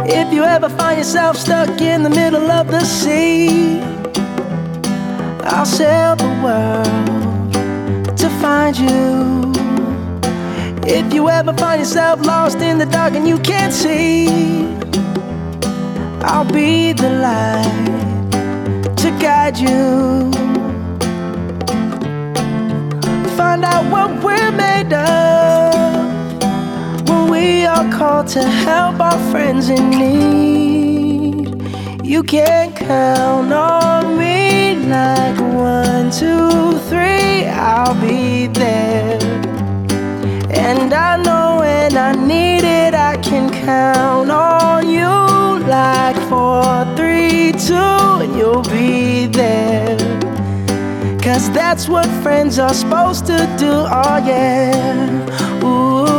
If you ever find yourself stuck in the middle of the sea, I'll sail the world to find you. If you ever find yourself lost in the dark and you can't see, I'll be the light to guide you. Find out what we're made of when we are called to help our friends in need. You can count on me like 1, 2, 3, I'll be there. And I know when I need it, I can count on you like 4, 3, 2, and you'll be there. 'Cause that's what friends are supposed to do, oh yeah. Ooh,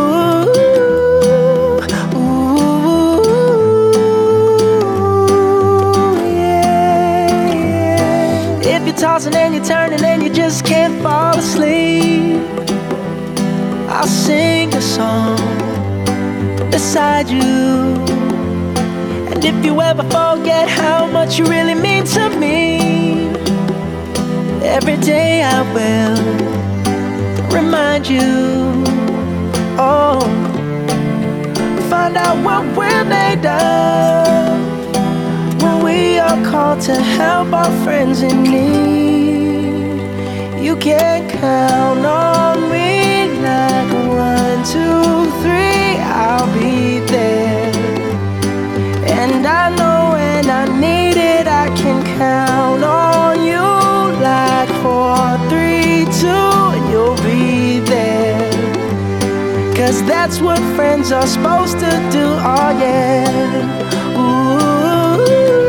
ooh, yeah, yeah. If you're tossing and you're turning and you just can't fall asleep, I'll sing a song beside you. And if you ever forget how much you really mean to me, every day I will remind you. Oh, find out what we're made of when we are called to help our friends in need. You can count on me like 1, 2, 3, I'll be there. And I know when I need it, I can count on you like 4, 3, 2, and you'll be there. 'Cause that's what friends are supposed to do, oh yeah. Ooh,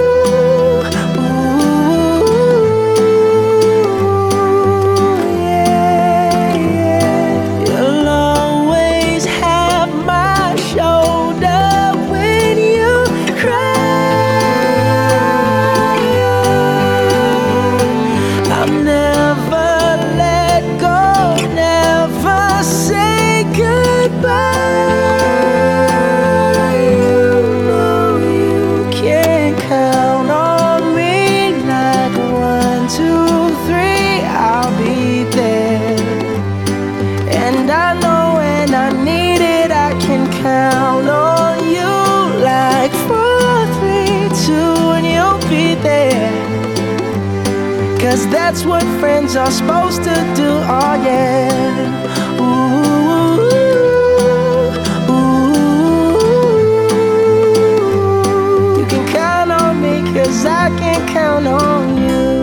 ooh, yeah, yeah. You'll always have my shoulder when you cry. I'll never let go, never say goodbye. You know you can count on me like 1, 2, 3, I'll be there. And I know when I need it, I can count on you like 4, 3, 2, and you'll be there. 'Cause that's what friends are supposed to do, oh yeah. Ooh, ooh, you can count on me 'cause I can count on you.